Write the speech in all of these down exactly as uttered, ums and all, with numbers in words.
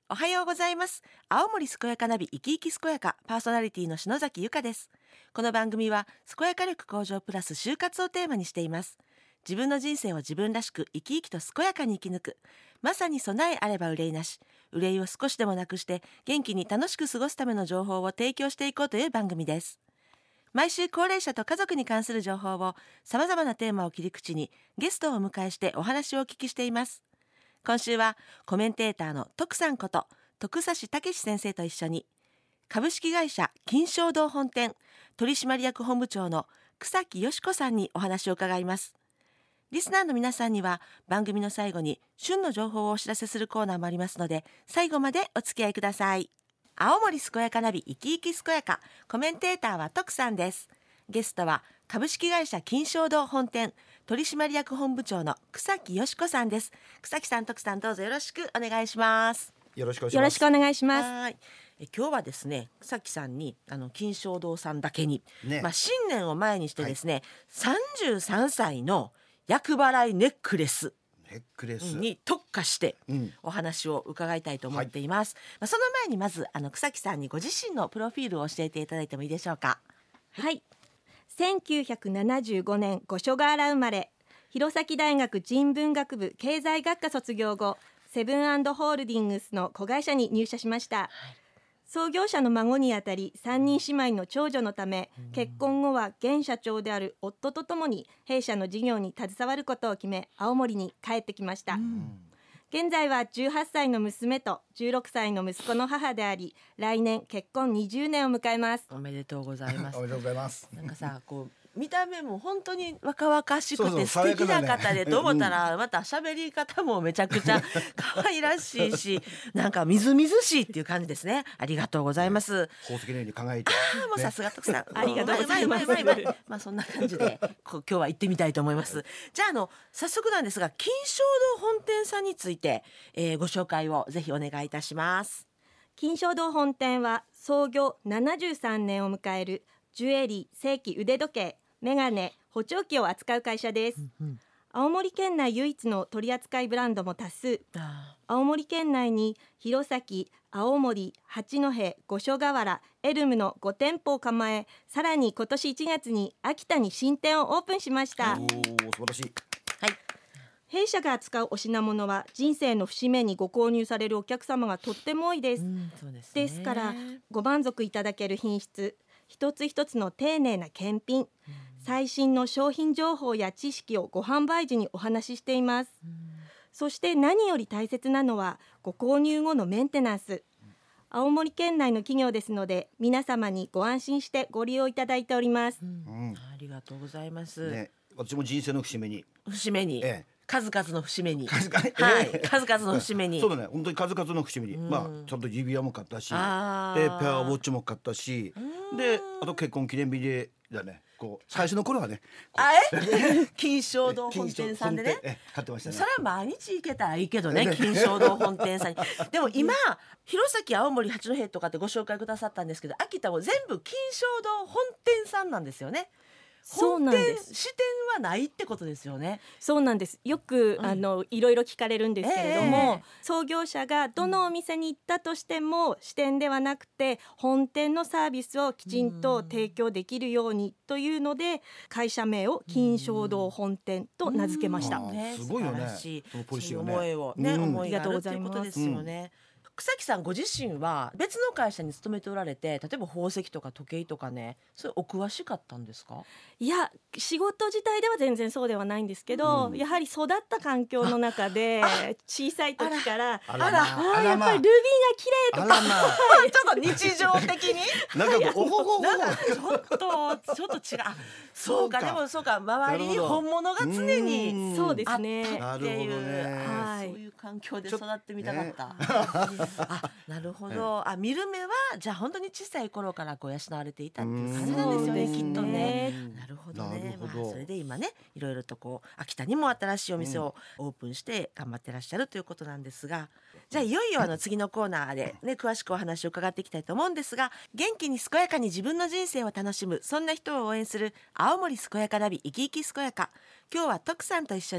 おはようございます。青森健やかナビ生き生き健やかパーソナリティの篠崎由香です。この番組は健やか力向上プラス就活をテーマにしています。自分の人生を自分らしく生き生きと健やかに生き抜く、まさに備えあれば憂いなし、憂いを少しでもなくして元気に楽しく過ごすための情報を提供していこうという番組です。毎週高齢者と家族に関する情報をさまざまなテーマを切り口にゲストをお迎えしてお話をお聞きしています。今週はコメンテーターの徳さんこと徳指武先生と一緒に、株式会社金正堂本店取締役本部長の草木よし子さんにお話を伺います。リスナーの皆さんには番組の最後に旬の情報をお知らせするコーナーもありますので、最後までお付き合いください。青森健やかナビ生き生き健やか、コメンテーターは徳さんです。ゲストは株式会社金正堂本店取締役本部長の草木よし子さんです。草木さん、徳さん、どうぞよろしくお願いします。 よろしくお願いします。 よろしくお願いします。 はい、え今日はですね、草木さんにあの金正堂さんだけに、 ね、 まあ、新年を前にしてですね、はい、さんじゅうさんさいの厄払いネックレスネックレスに特化してうんお話を伺いたいと思っています、はい。まあ、その前にまずあの草木さんにご自身のプロフィールを教えていただいてもいいでしょうか。 はい、はい、せんきゅうひゃくななじゅうごねん五所川原生まれ、弘前大学人文学部経済学科卒業後、セブン&ホールディングスの子会社に入社しました。はい、創業者の孫にあたりさんにん姉妹の長女のため、結婚後は現社長である夫とともに弊社の事業に携わることを決め、青森に帰ってきました。現在はじゅうはっさいの娘とじゅうろくさいの息子の母であり、来年結婚にじゅうねんを迎えます。 おめでとうございます。 おめでとうございます。 なんかさ、こう見た目も本当に若々しくて素敵な方でと思ったら、また喋り方もめちゃくちゃ可愛らしいし、なんかみずみずしいっていう感じですね。ありがとうございます。 宝石のように輝いて、 あもうさすが徳さん、 ありがとうございます。 まあそんな感じでこ今日は行ってみたいと思います。じゃあ、あの早速なんですが、金正堂本店さんについて、えー、ご紹介をぜひお願いいたします。 金正堂本店は創業ななじゅうさんねんを迎えるジュエリー、正規腕時計、メガネ、補聴器を扱う会社です。うんうん、青森県内唯一の取扱いブランドも多数。青森県内に弘前、青森、八戸、五所川原、エルムのごてんぽを構え、さらに今年いちがつに秋田に新店をオープンしました。 おー、素晴らしい。 はい、 弊社が扱うお品物は人生の節目にご購入されるお客様がとっても多いです。うん、そうですね。ですからご満足いただける品質、一つ一つの丁寧な検品、うん、最新の商品情報や知識をご販売時にお話ししています。うん、そして何より大切なのはご購入後のメンテナンス。青森県内の企業ですので、皆様にご安心してご利用いただいております。うん、 ありがとうございます、 ね、私も人生の節目に節目に、ええ、数々の節目に数々、 はい、数々の節目にそうだね、本当に数々の節目に、うん、まあちゃんと指輪も買ったし、でペアウォッチも買ったし、であと結婚記念日でだね、こう最初の頃はね、 あえ金正堂本店さんでね、 買ってましたね。 それは毎日行けたらいいけどね、金正堂本店さんにでも今弘前、青森、八戸とかってご紹介くださったんですけど、秋田も全部金正堂本店さんなんですよね。 そうなんです。 支店はないってことですよね。 そうなんです。よく、うん、あのいろいろ聞かれるんですけれども、えー、創業者がどのお店に行ったとしても、うん、支店ではなくて本店のサービスをきちんと提供できるようにというので、会社名を金正堂本店と名付けました。 ね、 すごいよね。 そのポリシーをね、思いをね、うん、思いがあるということですよね。草木さんご自身は別の会社に勤めておられて、例えば宝石とか時計とかね、それお詳しかったんですか？ いや、仕事自体では全然そうではないんですけど、うん、やはり育った環境の中で小さい時からあらあらあやっぱりルビーが綺麗とか、 まあ、ちょっと日常的になんかこうおほほほなんかちょっとちょっと違う。そうか、でもそうか、周りに本物が常にそうですあったねっていう、 ね、 はい、そういう環境で育ってみたかった、ね、あ、なるほど、あ、見る目はじゃあ本当に小さい頃からこう養われていたっていう感じなんですよね、きっとね。なるほどね。まあ、それで今ね、いろいろとこう秋田にも新しいお店をオープンして頑張ってらっしゃるということなんですが、じゃあいよいよあの次のコーナーで、ね、詳しくお話を伺っていきたいと思うんですが、元気に健やかに自分の人生を楽しむ、そんな人を応援する青森健やかナビ生き生き健やか。今日は徳さんと一緒に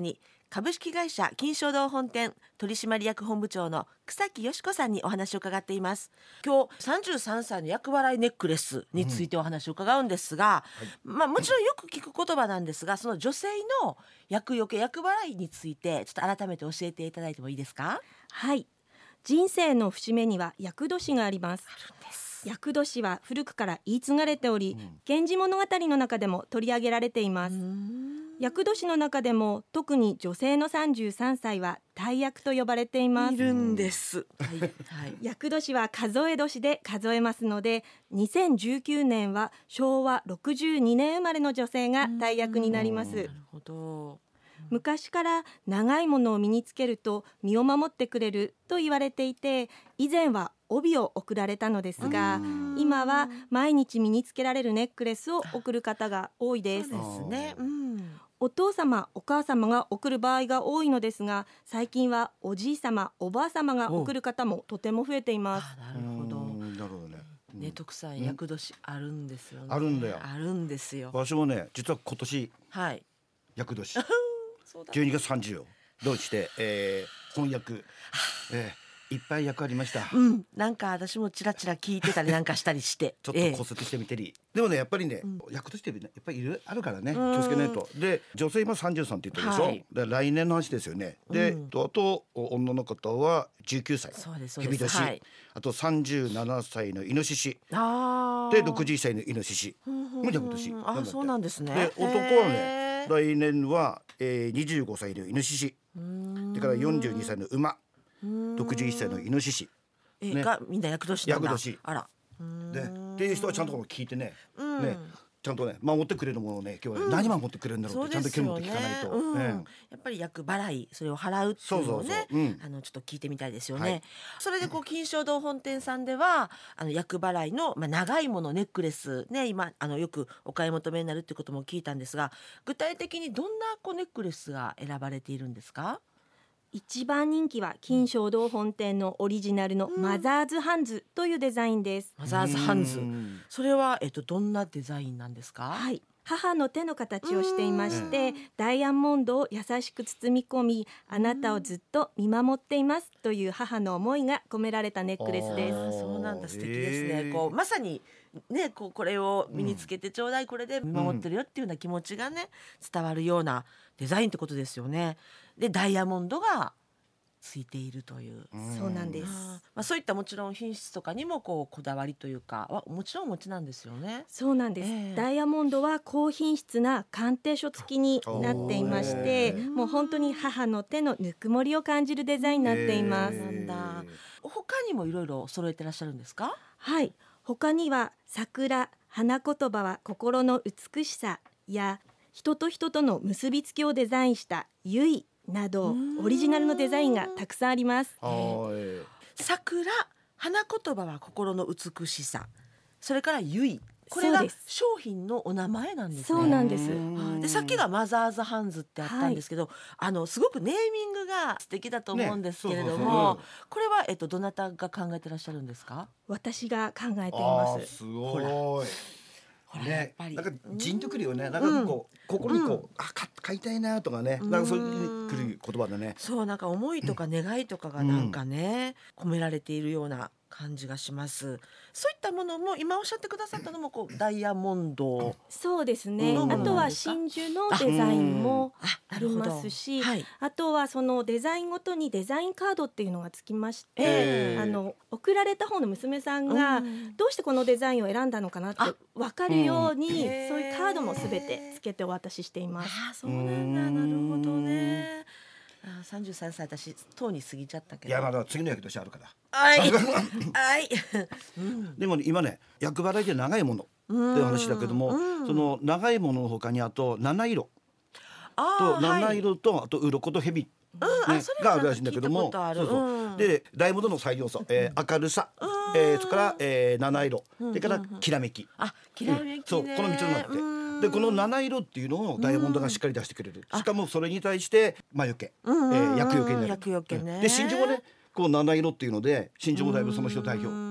株式会社金賞堂本店取締役本部長の草木よし子さんにお話を伺っています。今日さんじゅうさんさいの厄払いネックレスについてお話を伺うんですが、うんはいまあ、もちろんよく聞く言葉なんですが、その女性の厄除け厄払いについてちょっと改めて教えていただいてもいいですか？ はい、人生の節目には厄年があります。 あるんです。 厄年は古くから言い継がれており、うん、源氏物語の中でも取り上げられています。厄年の中でも特に女性のさんじゅうさんさいは大厄と呼ばれています。 いるんです、はいはい、 厄年は数え年で数えますので、にせんじゅうきゅうねんはしょうわろくじゅうにねん生まれの女性が大厄になります。 なるほど。 昔から長いものを身につけると身を守ってくれると言われていて、以前は帯を贈られたのですが、今は毎日身につけられるネックレスを贈る方が多いです。 そうですね、うん、 お父様お母様が贈る場合が多いのですが、最近はおじい様おばあ様が贈る方もとても増えています。 あ、なるほど。 なるほどね。 ね、徳さん厄年あるんですよね。 あるんだよ。 あるんですよ。 私もね、実は今年はい厄年そうだじゅうにがつさんじゅうをどうして、えー、翻訳、えー、いっぱい役ありました、 うん、なんか私もチラチラ聞いてたりなんかしたりしてちょっと骨折してみてり、えー、でもねやっぱりね、うん、役としてやっぱりいろいろあるからね、気をつけないと。で女性今さんじゅうさんって言ったでしょ、はい、で来年の話ですよね。で、うん、あと女の方はじゅうきゅうさい蛇年、はい、あとさんじゅうななさいのイノシシあでろくじゅっさいのイノシシもう厄年。 あ、そうなんですね。 で男はね来年は、えー、にじゅうごさいのイノシシ、それからよんじゅうにさいの馬、ろくじゅういっさいのイノシシ、 ね、がみんな厄年なんだ。 厄年。 あらでっていう人はちゃんと聞いてね、 うん、ねちゃんとね守ってくれるものをね今日は、ねうん、何守ってくれるんだろうってちゃんと興味持って聞かないと、 うんね、やっぱり厄払いそれを払うっていうのをね、そうそうそう、うん、あのちょっと聞いてみたいですよね、はい、それでこう金賞堂本店さんではあの厄払いの、まあ、長いものネックレスね今あのよくお買い求めになるっていうことも聞いたんですが、具体的にどんなこうネックレスが選ばれているんですか？ 一番人気は金賞堂本店のオリジナルのマザーズハンズというデザインです。 マザーズハンズ、それは、えっと、どんなデザインなんですか？ はい、母の手の形をしていまして、ダイヤモンドを優しく包み込み、あなたをずっと見守っていますという母の思いが込められたネックレスです。 あ、そうなんだ、素敵ですね。こうまさにね、こうこれを身につけてちょうだい、これで見守ってるよっていうような気持ちがね伝わるようなデザインってことですよね。でダイヤモンドがついているという、 そうなんです。 あ、まあ、そういったもちろん品質とかにもこうこだわりというかはもちろんお持ちなんですよね。 そうなんです、えー、ダイヤモンドは高品質な鑑定書付きになっていまして、もう本当に母の手のぬくもりを感じるデザインになっています。 なんだ。他にもいろいろ揃えてらっしゃるんですか？ はい、他には桜、花言葉は心の美しさや人と人との結びつきをデザインしたゆいなどオリジナルのデザインがたくさんあります。 桜、花言葉は心の美しさ、それからゆい、これが商品のお名前なんですね。 そうなんです。 でさっきがマザーズハンズってあったんですけど、はい、あのすごくネーミングが素敵だと思うんですけれども、ね、そうそうそう、これは、えっと、どなたが考えてらっしゃるんですか？ 私が考えています。 すごいね、なんかジンとくるよね。なんかこう、うん、心にこう、うん、あか買いたいなとかね、なんかそういうくる言葉だね。 そう、なんか思いとか願いとかがなんかね、うん、込められているような感じがします。そういったものも今おっしゃってくださったのもこうダイヤモンド。 そうですね、うん、あとは真珠のデザインもありますし、 あ, あ, はい、あとはそのデザインごとにデザインカードっていうのがつきまして、えー、あの送られた方の娘さんがどうしてこのデザインを選んだのかなって分かるように、うん、そういうカードもすべてつけてお渡ししています。 あ、そうなんだ、なるほどね。あ、さんじゅうさんさい私とうに過ぎちゃったけど、 いや、まだ次の役年あるから。 はいはい、 うん、でも、ね、今ね厄払いで長いものっていう話だけども、その長いものの他にあと七色と七色と、はい、あと鱗と蛇、ね、うん、があるらしいんだけども、そうそう、うん、で大物の最要素、えー、明るさ、うん、えー、それから、えー、七色、それからきらめき、 あ、きらめきね、うん、 そう、このみっつになって、でこの七色っていうのをダイヤモンドがしっかり出してくれる。しかもそれに対して魔除け、うんうん、えー、厄除けになる。 厄除けね。 で真珠もねこう七色っていうので真珠もだいぶその人代表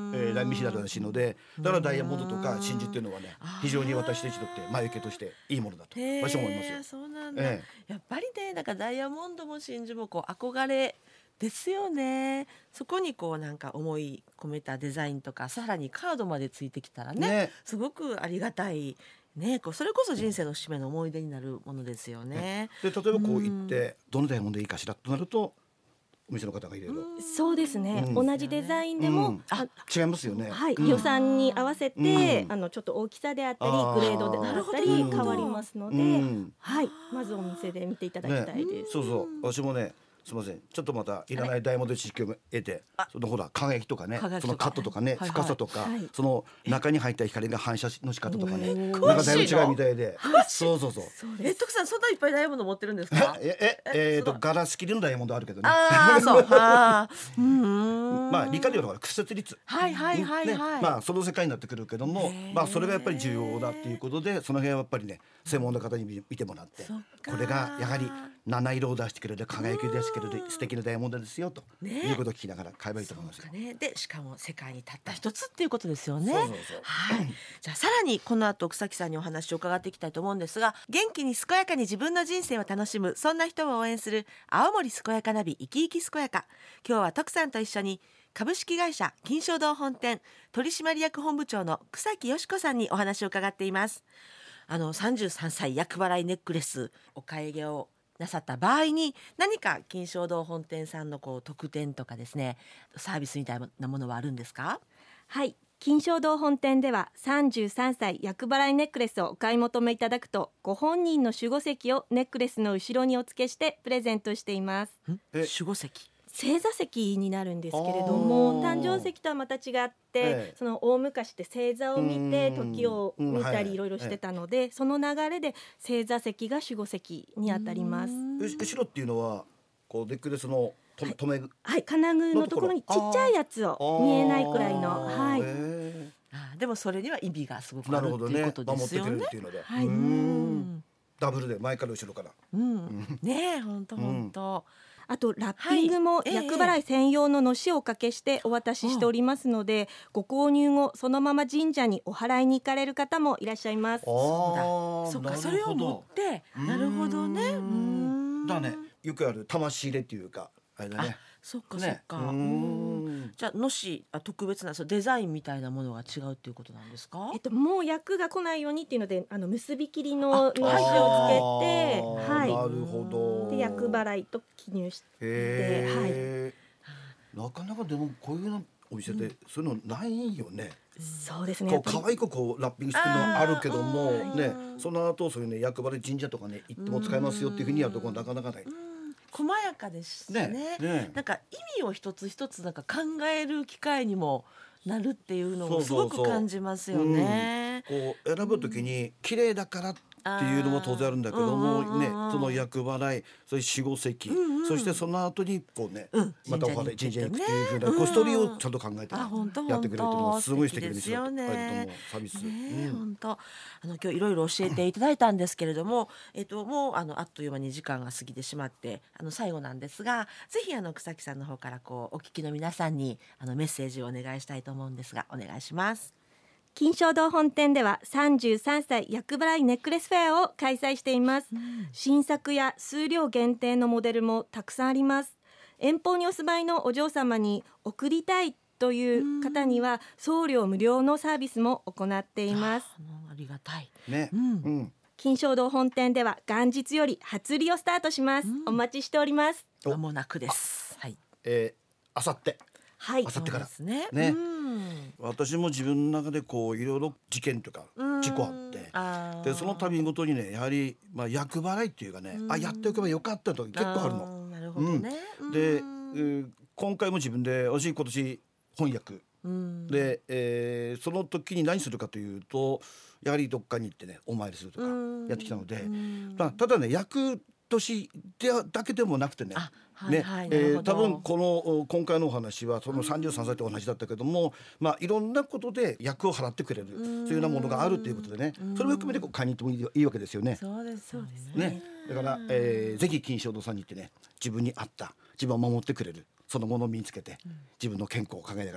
えー、来日だらしいので、だからダイヤモンドとか真珠っていうのはね非常に私たちにとって魔除けとしていいものだと私は思いますよ。 そうなんだ、 えやっぱりね、なんかダイヤモンドも真珠もこう憧れですよね。そこにこうなんか思い込めたデザインとかさらにカードまでついてきたら ね, ねすごくありがたい、ね、こうそれこそ人生の節目の思い出になるものですよね。 で例えばこう言ってどのダイヤモンドでいいかしらとなるとお店の方がいろいろそうですね、 うん同じデザインでも、 うんあ違いますよね。 はい、 うん予算に合わせて、 うんあのちょっと大きさであったりあーグレードであったりなるほど変わりますので、 うんはい、まずお店で見ていただきたいです。 そうそう私もねすみませんちょっとまたいらないダイヤモンド知識を得てそのほら輝きとかね輝きとかそのカットとかね、 はいはい深さとか、 はいその中に入った光が反射の仕方とかね、 えなん詳かだいぶしいの違うみたいでそうそうそうえ徳さんそんないっぱいダイヤモンド持ってるんですか？ えええー、とそのガラス切りのダイヤモンドあるけどねああそうはあうーんまあ理科で言うと屈折率はいはいはいねはい、 まあその世界になってくるけどもへーまあそれがやっぱり重要だっていうことでその辺はやっぱりね専門の方に見見てもらってそっかこれがやはり七色を出してくれる輝きを出してくれる素敵なダイヤモンドですよとねいうことを聞きながら買えばいいと思いますよそうか。ね、でしかも世界にたった一つっていうことですよね。 そうそうそうはい、じゃあさらにこの後草木さんにお話を伺っていきたいと思うんですが、元気に健やかに自分の人生を楽しむそんな人を応援する青森健やかナビ生き生き健やか、今日は徳さんと一緒に株式会社金賞堂本店取締役本部長の草木よし子さんにお話を伺っています。あのさんじゅうさんさい厄払いネックレスお買い上げをなさった場合に何か金賞堂本店さんのこう特典とかですねサービスみたいなものはあるんですか？ はい、金賞堂本店ではさんじゅうさんさい厄払いネックレスをお買い求めいただくとご本人の守護石をネックレスの後ろにお付けしてプレゼントしています。 んえ守護石星座石になるんですけれども、 あー誕生石とはまた違って、 ええその大昔って星座を見てうん時を見たうんはいりいろいろしてたので、その流れで星座石が守護石にあたります。 う後ろっていうのはこうネックレスのと止めはい、金具のところにちっちゃいやつを見えないくらいの、はい、 へあでもそれには意味がすごーくあるなるほどねっていうことで守ってくれるすよねっていうので、 はいうーうんんダブルで前から後ろからうんねえ本当本当あとラッピングもはいええ厄払い専用ののしをおかけしてお渡ししておりますので、ご購入後そのまま神社にお祓いに行かれる方もいらっしゃいます。 そっなるかそれをほど持ってなるほどねうーうんんだねよくある魂入れっていうかあれだねあそっかそっか、 ねうーうんんじゃあのしあ特別なそうデザインみたいなものが違うっていうことなんですか？ えっと、もう厄が来ないようにっていうのであの結び切りののあしをつけて、 あーはいなるほどで厄払いと記入して、 へーなかなかでもこういうのお店でそういうのないよね、 そうですね、 こうやっぱり可愛くこうラッピングしてるのはあるけどもあーねうんその後そういうね厄払い神社とかね行っても使えますよっていうふうにやるところなかなかないうん細やかですねねねなんか意味を一つ一つなんか考える機会にもなるっていうのもすごそうそうそうく感じますよね。 こう選ぶときに綺麗だからっていうのも当然あるんだけども、 うんうんうんうんね、その厄払いそれ守護石、 うんうんそしてその後にこうね、 うんまたお祓い神神社に行く社に行くっていうふうなねこうストーリーをちゃんと考えてあ本当やってくれるっていうのはすごい素敵な本当店だと素敵ですよねあると思うサービス、 ねえうん本当あの今日いろいろ教えていただいたんですけれども、えっともうあのあっという間に時間が過ぎてしまってあの最後なんですが、ぜひあの草木さんの方からこうお聞きの皆さんにあのメッセージをお願いしたいと思うんですがお願いします。 金賞堂本店ではさんじゅうさんさい厄払いネックレスフェアを開催しています、新作や数量限定のモデルもたくさんあります。遠方にお住まいのお嬢様に贈りたいという方には送料無料のサービスも行っています。 あのありがたい。 ね、 うんうん金賞堂本店では元日より初売りをスタートします、 うんお待ちしております。 お間もなくです。はい。 えー、あさってはいあさってからそうですね。 ねうん私も自分の中でこういろいろ事件とかうん事故あってあーでその度ごとにねやはりまあ厄払いっていうかねあやっておけばよかったと結構あるの。 ーなるほどね。 で、 うんえー今回も自分で私今年翻訳うんで、えーその時に何するかというとやはりどっかに行ってねお参りするとかうんやってきたので、 うんたただね厄年でだけでもなくてねあはいねはいえーなるほど多分このお今回のお話はそのさんじゅうさんさいとお話だったけども、まあ、いろんなことで厄を払ってくれるそういうようなものがあるということでねそれも含めてこう買いに行ってもいいいいわけですよね。 そうですそうですね、だから、えーぜひ金賞堂さんに行ってね自分に合った自分を守ってくれるそのものを身につけて、自分の健康を考えながら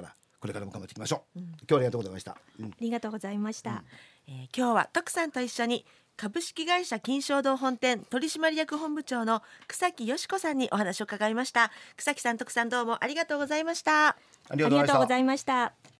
これからも頑張っていきましょう、うん、今日はありがとうございました、 うん、ありがとうございました、うんえー、今日は徳さんと一緒に株式会社金正堂本店取締役本部長の草木よし子さんにお話を伺いました。草木さん、徳さん、どうもありがとうございました。 ありがとうございました。 ありがとうございました。